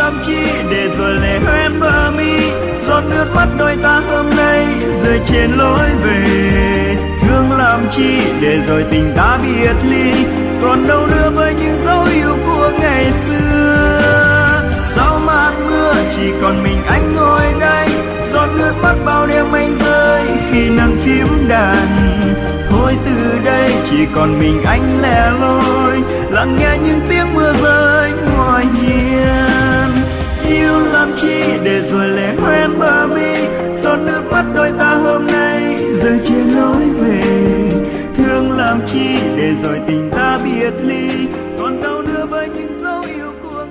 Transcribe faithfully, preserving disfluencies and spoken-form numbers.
làm chi để rồi lệ hoen bờ mi, giọt nước mắt đôi ta hôm nay rơi trên lối về. Thương làm chi để rồi tình ta biệt ly, còn đâu nữa với những dấu yêu của ngày xưa. Sau màn mưa chỉ còn mình anh ngồi đây, giọt nước mắt bao đêm anh rơi khi nắng phím đàn. Thôi từ đây chỉ còn mình anh lẻ loi, lắng nghe những tiếng mưa rơi ngoài hiên. Yêu làm chi để rồi lệ